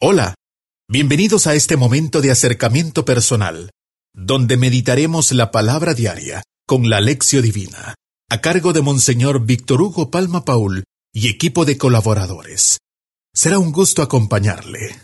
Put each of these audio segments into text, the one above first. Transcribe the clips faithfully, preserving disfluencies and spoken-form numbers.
Hola, bienvenidos a este momento de acercamiento personal, donde meditaremos la palabra diaria con la Lección Divina, a cargo de Monseñor Víctor Hugo Palma Paul y equipo de colaboradores. Será un gusto acompañarle.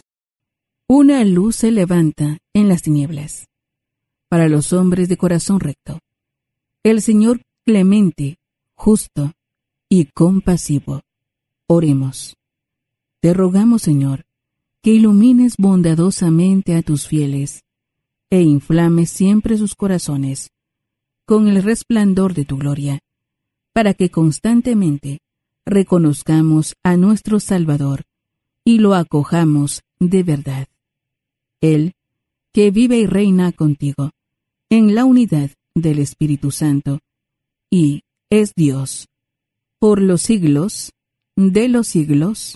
Una luz se levanta en las tinieblas para los hombres de corazón recto. El Señor clemente, justo y compasivo. Oremos. Te rogamos, Señor, que ilumines bondadosamente a tus fieles e inflames siempre sus corazones con el resplandor de tu gloria, para que constantemente reconozcamos a nuestro Salvador y lo acojamos de verdad. Él, que vive y reina contigo, en la unidad del Espíritu Santo, y es Dios, por los siglos de los siglos.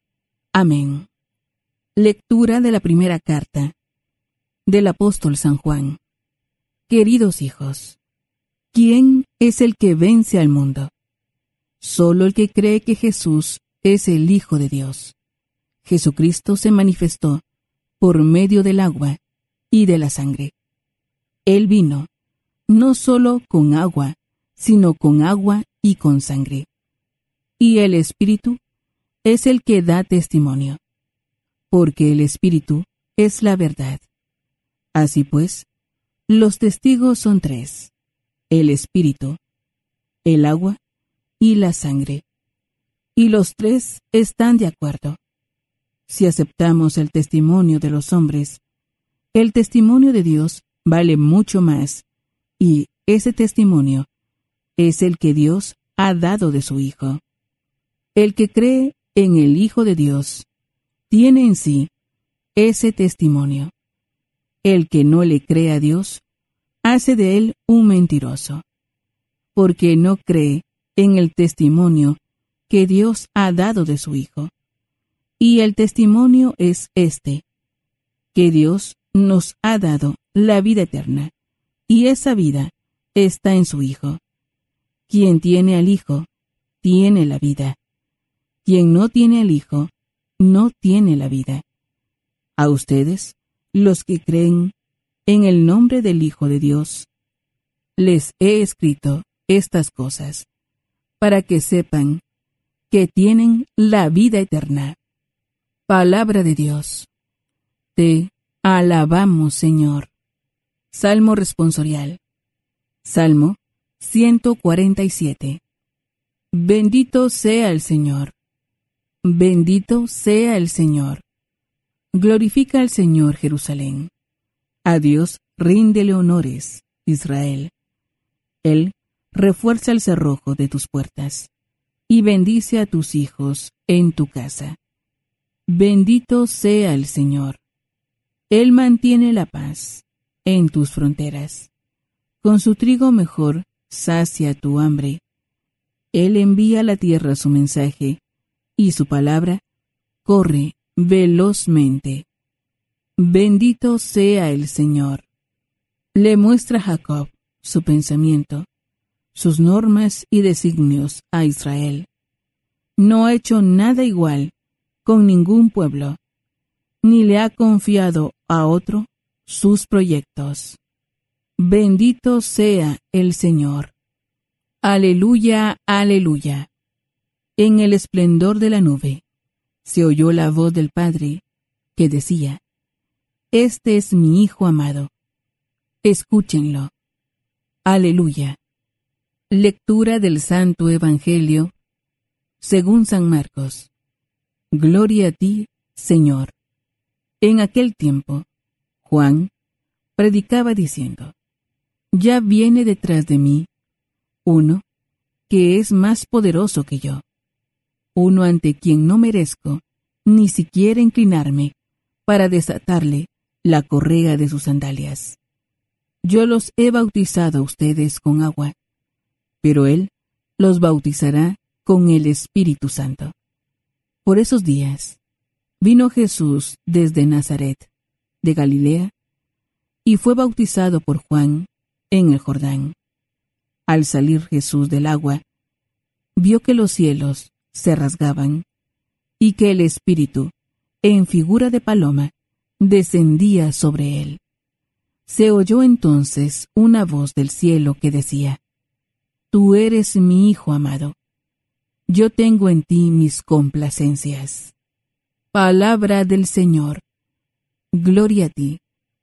Amén. Lectura de la primera carta del apóstol San Juan. Queridos hijos, ¿quién es el que vence al mundo? Solo el que cree que Jesús es el Hijo de Dios. Jesucristo se manifestó por medio del agua y de la sangre. Él vino, no solo con agua, sino con agua y con sangre. Y el Espíritu es el que da testimonio, porque el Espíritu es la verdad. Así pues, los testigos son tres: el Espíritu, el agua y la sangre. Y los tres están de acuerdo. Si aceptamos el testimonio de los hombres, el testimonio de Dios vale mucho más, y ese testimonio es el que Dios ha dado de su Hijo. El que cree en el Hijo de Dios tiene en sí ese testimonio. El que no le cree a Dios hace de él un mentiroso, porque no cree en el testimonio que Dios ha dado de su Hijo. Y el testimonio es este, que Dios nos ha dado la vida eterna, y esa vida está en su Hijo. Quien tiene al Hijo, tiene la vida. Quien no tiene al Hijo, no tiene la vida. A ustedes, los que creen en el nombre del Hijo de Dios, les he escrito estas cosas, para que sepan que tienen la vida eterna. Palabra de Dios. Te alabamos, Señor. Salmo responsorial. Salmo ciento cuarenta y siete. Bendito sea el Señor. Bendito sea el Señor. Glorifica al Señor, Jerusalén. A Dios ríndele honores, Israel. Él refuerza el cerrojo de tus puertas y bendice a tus hijos en tu casa. Bendito sea el Señor. Él mantiene la paz en tus fronteras. Con su trigo mejor sacia tu hambre. Él envía a la tierra su mensaje, y su palabra corre velozmente. Bendito sea el Señor. Le muestra a Jacob su pensamiento, sus normas y designios a Israel. No ha hecho nada igual con ningún pueblo, ni le ha confiado a otro sus proyectos. Bendito sea el Señor. Aleluya, aleluya. En el esplendor de la nube se oyó la voz del Padre que decía: Este es mi Hijo amado. Escúchenlo. Aleluya. Lectura del Santo Evangelio según San Marcos. Gloria a ti, Señor. En aquel tiempo, Juan predicaba diciendo: Ya viene detrás de mí uno que es más poderoso que yo, uno ante quien no merezco ni siquiera inclinarme para desatarle la correa de sus sandalias. Yo los he bautizado a ustedes con agua, pero él los bautizará con el Espíritu Santo. Por esos días vino Jesús desde Nazaret, de Galilea, y fue bautizado por Juan en el Jordán. Al salir Jesús del agua, vio que los cielos se rasgaban y que el Espíritu en figura de paloma, descendía sobre él. Se oyó entonces una voz del cielo que decía: Tú eres mi Hijo amado. Yo tengo en ti mis complacencias. Palabra del Señor. Gloria a ti,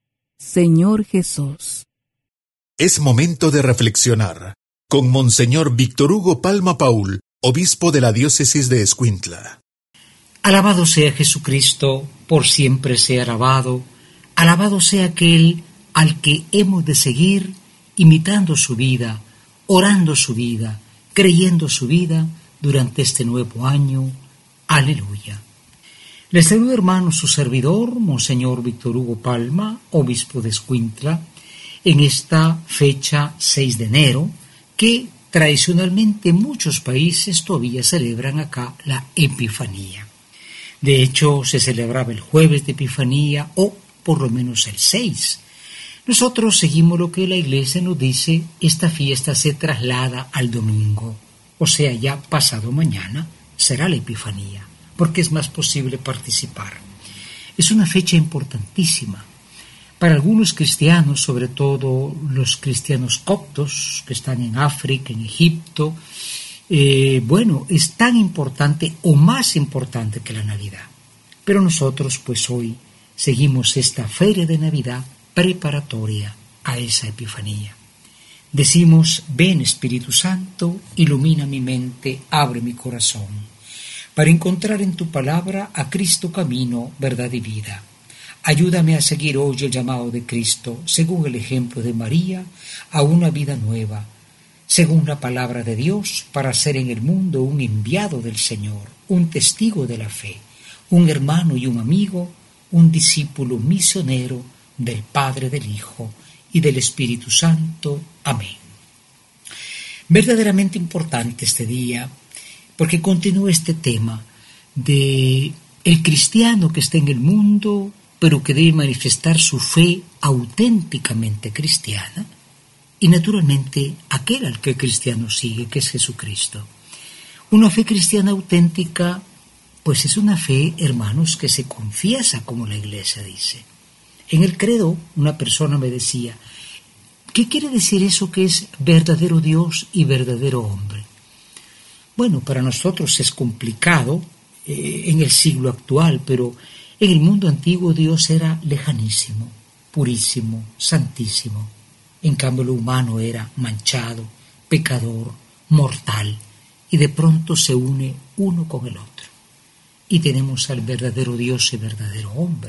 Señor Jesús. Es momento de reflexionar con Monseñor Víctor Hugo Palma Paul, obispo de la diócesis de Escuintla. Alabado sea Jesucristo, por siempre sea alabado. Alabado sea aquel al que hemos de seguir imitando su vida, orando su vida, creyendo su vida durante este nuevo año. Aleluya. Les saluda, hermano, su servidor, Monseñor Víctor Hugo Palma, obispo de Escuintla, en esta fecha seis de enero, que tradicionalmente muchos países todavía celebran acá la Epifanía. De hecho, se celebraba el jueves de Epifanía, o por lo menos el seis. Nosotros seguimos lo que la Iglesia nos dice: esta fiesta se traslada al domingo, o sea, ya pasado mañana será la Epifanía, porque es más posible participar. Es una fecha importantísima. Para algunos cristianos, sobre todo los cristianos coptos que están en África, en Egipto, eh, bueno, es tan importante o más importante que la Navidad. Pero nosotros, pues hoy, seguimos esta feria de Navidad preparatoria a esa Epifanía. Decimos: ven Espíritu Santo, ilumina mi mente, abre mi corazón, para encontrar en tu palabra a Cristo camino, verdad y vida. Ayúdame a seguir hoy el llamado de Cristo, según el ejemplo de María, a una vida nueva, según la palabra de Dios, para ser en el mundo un enviado del Señor, un testigo de la fe, un hermano y un amigo, un discípulo misionero del Padre, del Hijo y del Espíritu Santo. Amén. Verdaderamente importante este día, porque continúa este tema de el cristiano que está en el mundo, pero que debe manifestar su fe auténticamente cristiana, y naturalmente aquel al que el cristiano sigue, que es Jesucristo. Una fe cristiana auténtica, pues es una fe, hermanos, que se confiesa, como la Iglesia dice. En el credo, una persona me decía: ¿qué quiere decir eso que es verdadero Dios y verdadero hombre? Bueno, para nosotros es complicado eh, en el siglo actual, pero en el mundo antiguo Dios era lejanísimo, purísimo, santísimo. En cambio, lo humano era manchado, pecador, mortal, y de pronto se une uno con el otro. Y tenemos al verdadero Dios y verdadero hombre.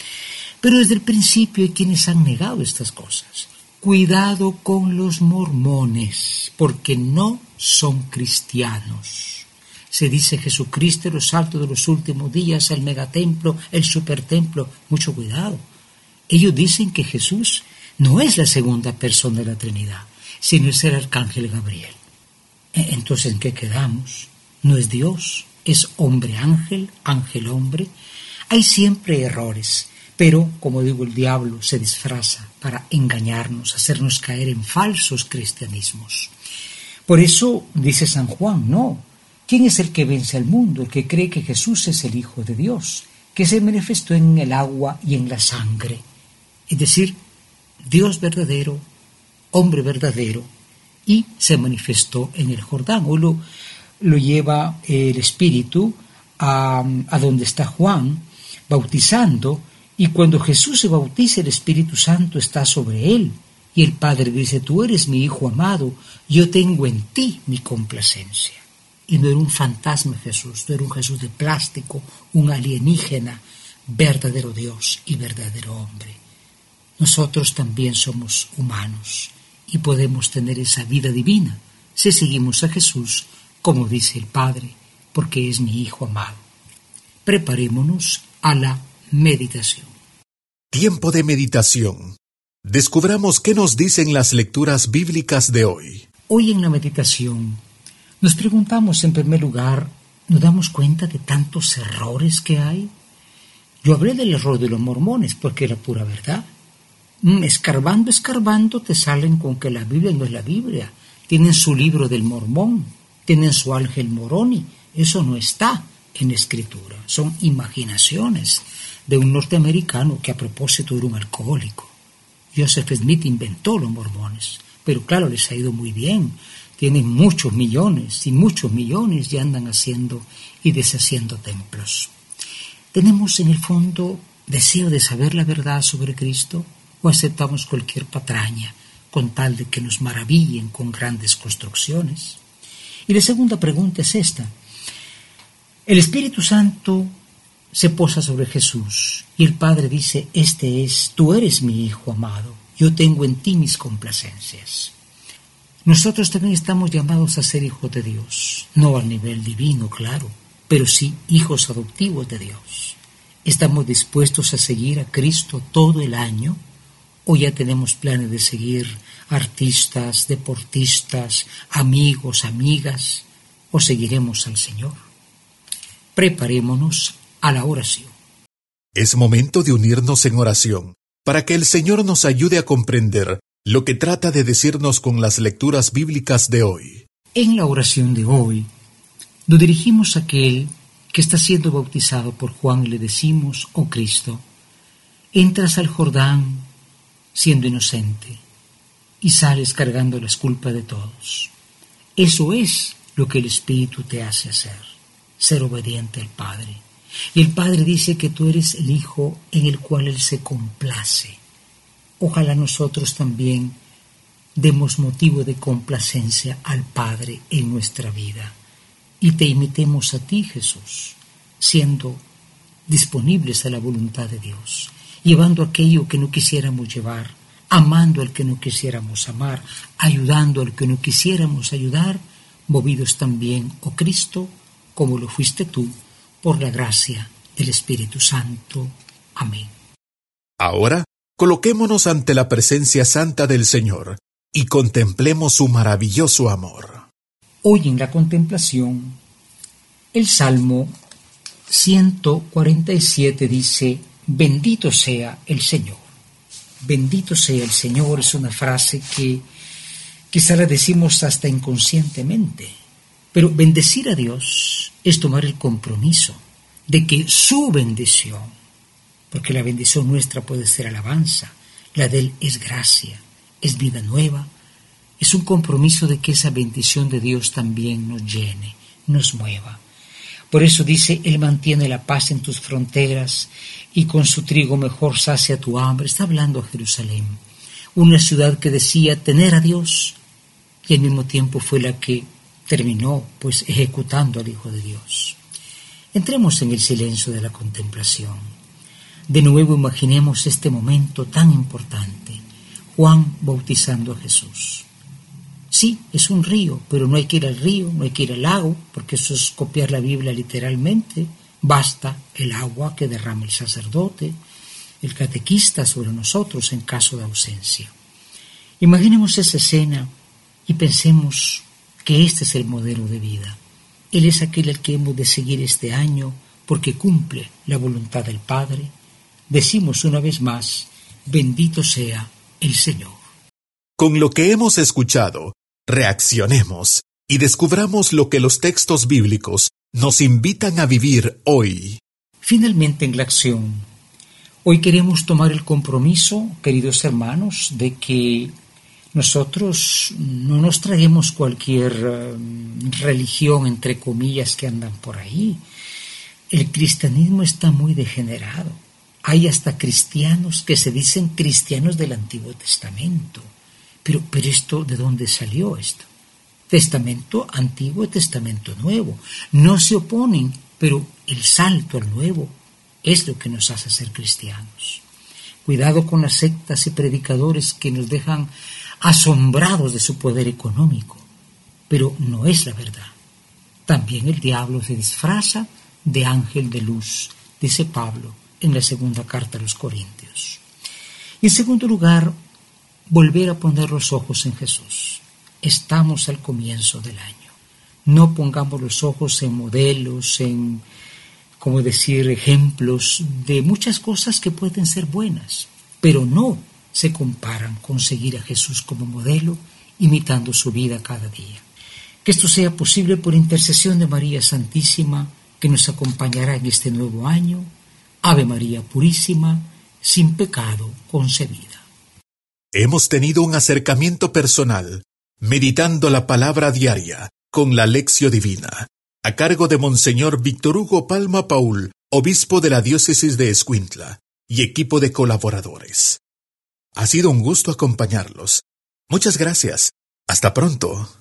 Pero desde el principio hay quienes han negado estas cosas. Cuidado con los mormones, porque no son cristianos. Se dice Jesucristo en los altos de los últimos días, el megatemplo, el supertemplo. Mucho cuidado. Ellos dicen que Jesús no es la segunda persona de la Trinidad, sino es el arcángel Gabriel. Entonces, ¿en qué quedamos? No es Dios, es hombre-ángel, ángel-hombre. Hay siempre errores, pero, como digo, el diablo se disfraza para engañarnos, hacernos caer en falsos cristianismos. Por eso dice San Juan, no, ¿quién es el que vence al mundo? El que cree que Jesús es el Hijo de Dios, que se manifestó en el agua y en la sangre. Es decir, Dios verdadero, hombre verdadero, y se manifestó en el Jordán. Hoy lo, lo lleva el Espíritu a, a donde está Juan, bautizando, y cuando Jesús se bautiza, el Espíritu Santo está sobre él, y el Padre dice: tú eres mi Hijo amado, yo tengo en ti mi complacencia. Y no era un fantasma Jesús, no era un Jesús de plástico, un alienígena, verdadero Dios y verdadero hombre. Nosotros también somos humanos y podemos tener esa vida divina si seguimos a Jesús, como dice el Padre, porque es mi Hijo amado. Preparémonos a la meditación. Tiempo de meditación. Descubramos qué nos dicen las lecturas bíblicas de hoy. Hoy en la meditación nos preguntamos, en primer lugar, ¿nos damos cuenta de tantos errores que hay? Yo hablé del error de los mormones porque era pura verdad. Escarbando, escarbando, te salen con que la Biblia no es la Biblia. Tienen su libro del Mormón, tienen su ángel Moroni. Eso no está, en la Escritura. Son imaginaciones de un norteamericano que a propósito era un alcohólico. Joseph Smith inventó los mormones, pero claro, les ha ido muy bien. Tienen muchos millones y muchos millones ya andan haciendo y deshaciendo templos. ¿Tenemos en el fondo deseo de saber la verdad sobre Cristo o aceptamos cualquier patraña con tal de que nos maravillen con grandes construcciones? Y la segunda pregunta es esta. El Espíritu Santo se posa sobre Jesús y el Padre dice, este es, tú eres mi Hijo amado, yo tengo en ti mis complacencias. Nosotros también estamos llamados a ser hijos de Dios, no al nivel divino, claro, pero sí hijos adoptivos de Dios. ¿Estamos dispuestos a seguir a Cristo todo el año? ¿O ya tenemos planes de seguir artistas, deportistas, amigos, amigas? ¿O seguiremos al Señor? Preparémonos a la oración. Es momento de unirnos en oración para que el Señor nos ayude a comprender lo que trata de decirnos con las lecturas bíblicas de hoy. En la oración de hoy, nos dirigimos a aquel que está siendo bautizado por Juan y le decimos, oh Cristo, entras al Jordán siendo inocente y sales cargando las culpas de todos. Eso es lo que el Espíritu te hace hacer, ser obediente al Padre. Y el Padre dice que tú eres el Hijo en el cual Él se complace. Ojalá nosotros también demos motivo de complacencia al Padre en nuestra vida y te imitemos a ti, Jesús, siendo disponibles a la voluntad de Dios, llevando aquello que no quisiéramos llevar, amando al que no quisiéramos amar, ayudando al que no quisiéramos ayudar, movidos también, oh Cristo, como lo fuiste tú, por la gracia del Espíritu Santo. Amén. Ahora, coloquémonos ante la presencia santa del Señor y contemplemos su maravilloso amor. Hoy en la contemplación, el Salmo ciento cuarenta y siete dice, bendito sea el Señor. Bendito sea el Señor es una frase que quizá la decimos hasta inconscientemente, pero bendecir a Dios es tomar el compromiso de que su bendición, porque la bendición nuestra puede ser alabanza, la de Él es gracia, es vida nueva, es un compromiso de que esa bendición de Dios también nos llene, nos mueva. Por eso dice, Él mantiene la paz en tus fronteras y con su trigo mejor sacia tu hambre. Está hablando a Jerusalén, una ciudad que decía tener a Dios y al mismo tiempo fue la que terminó pues ejecutando al Hijo de Dios. Entremos en el silencio de la contemplación. De nuevo imaginemos este momento tan importante, Juan bautizando a Jesús. Sí, es un río, pero no hay que ir al río, no hay que ir al lago, porque eso es copiar la Biblia literalmente. Basta el agua que derrama el sacerdote, el catequista sobre nosotros en caso de ausencia. Imaginemos esa escena y pensemos que este es el modelo de vida. Él es aquel al que hemos de seguir este año porque cumple la voluntad del Padre. Decimos una vez más, bendito sea el Señor. Con lo que hemos escuchado, reaccionemos y descubramos lo que los textos bíblicos nos invitan a vivir hoy. Finalmente en la acción, hoy queremos tomar el compromiso, queridos hermanos, de que nosotros no nos traemos cualquier uh, religión, entre comillas, que andan por ahí. El cristianismo está muy degenerado. Hay hasta cristianos que se dicen cristianos del Antiguo Testamento. Pero, pero esto, ¿de dónde salió esto? Testamento Antiguo y Testamento Nuevo. No se oponen, pero el salto al Nuevo es lo que nos hace ser cristianos. Cuidado con las sectas y predicadores que nos dejan asombrados de su poder económico, pero no es la verdad. También el diablo se disfraza de ángel de luz, dice Pablo en la segunda carta a los Corintios. Y en segundo lugar, volver a poner los ojos en Jesús. Estamos al comienzo del año. No pongamos los ojos en modelos, en, como decir, ejemplos de muchas cosas que pueden ser buenas, pero no se comparan con seguir a Jesús como modelo, imitando su vida cada día. Que esto sea posible por intercesión de María Santísima que nos acompañará en este nuevo año. Ave María Purísima, sin pecado concebida. Hemos tenido un acercamiento personal, meditando la palabra diaria con la Lección Divina, a cargo de Monseñor Víctor Hugo Palma Paul, obispo de la diócesis de Escuintla, y equipo de colaboradores. Ha sido un gusto acompañarlos. Muchas gracias. Hasta pronto.